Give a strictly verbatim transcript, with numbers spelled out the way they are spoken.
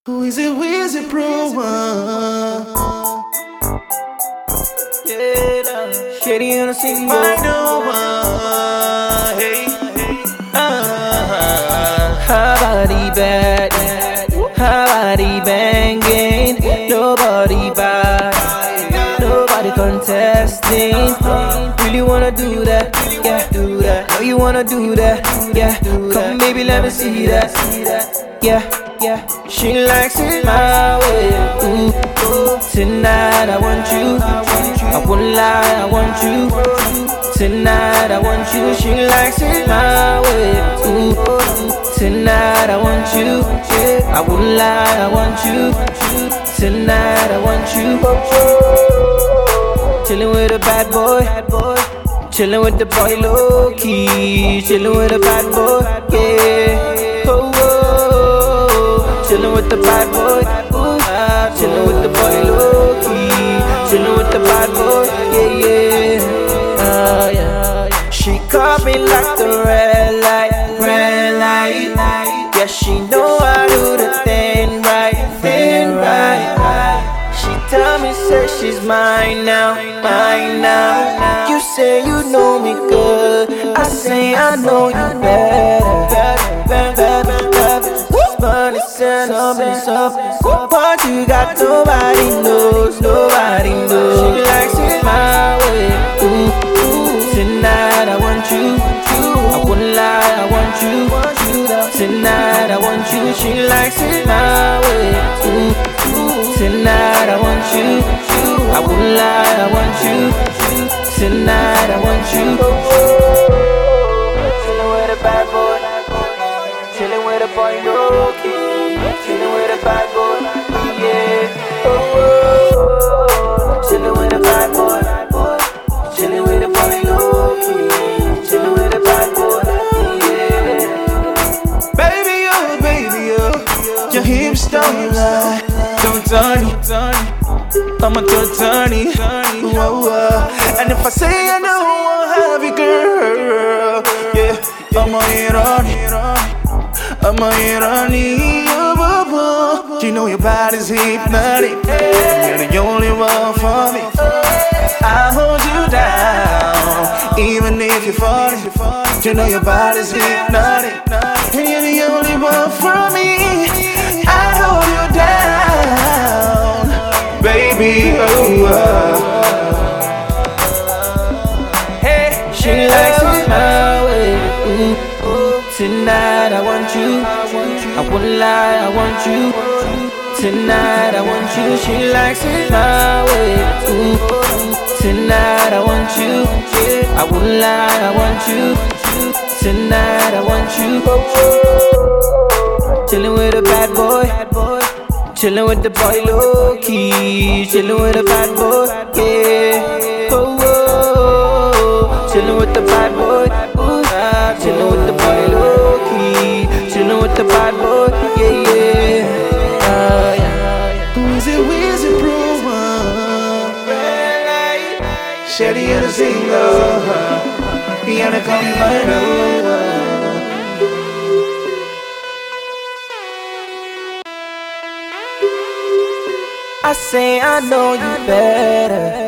Who is it, Wizzy Pro One? Yeah, nah. Shady on the scene, I know one. Hey, uh, her body bad, her body banging, nobody bad, nobody contesting. Really wanna do that, yeah, do that. Know you wanna do that, yeah. Come, baby, let me see that, yeah. Yeah, she likes it my way. Ooh, ooh. Tonight I want you. I won't lie, I want you. Tonight I want you. She likes it my way. Ooh, ooh. Tonight I want you. Yeah, I won't lie, I want you. Tonight I want you. Chillin' with a bad boy. Chillin' with the boy low key. Chillin' with a bad boy. Yeah. Oh, oh. Chillin' with the bad boy. Ooh, ah, chillin' with the boy low key. Chillin' with the bad boy. Yeah, yeah. Uh, yeah. She caught me like the red light, red light. Yeah, she know I do the thing right, thing right. She tell me, say she's mine now, mine now. You say you know me good, I say I know you better, better, better, better, better. Money send up and up. What you got, nobody knows, nobody knows. She likes it my way. Ooh, ooh. Tonight I want you. I wouldn't lie, I want you. Tonight I want you. She likes it my way. Ooh, ooh. Tonight I want you. I wouldn't lie, I want you. Tonight I want you. Chillin' with a bad boy. Chillin' with a boy, no key. Chillin' with a bad boy, yeah. Oh, oh. Chillin' with a bad boy. Chillin' with a boy, no key. Chillin' with a bad boy, yeah. baby, oh, baby, oh. Your hips don't lie. Don't turn it. I'm a turn whoa, whoa. And if I say I know I'll have you, girl, yeah, I'ma hit on it. I'ma hit on it. Oh, you know your body's hypnotic. You're the only one for me. I hold you down, even if you're falling. You know your body's hypnotic, and you're the only one for me. I hold you down, baby. Oh, uh. Hey, she likes it my way. Ooh, ooh. Tonight I want you. I won't lie, I want you. Tonight I want you. She likes it my way. Ooh, tonight I want you. Yeah, I won't lie, I want you. Tonight I want you. Chillin' with a bad boy. Chillin' with the boy low key. Chillin' with a bad boy. Yeah. Oh, oh. Chillin' with the bad boy. Ooh, ah, chillin' with the boy low key. Chillin' with the bad boy. Yeah, yeah. Uh, yeah. Who is it, Wizzy Pro One? Shady and a single. He had to come by no. I say I know you better.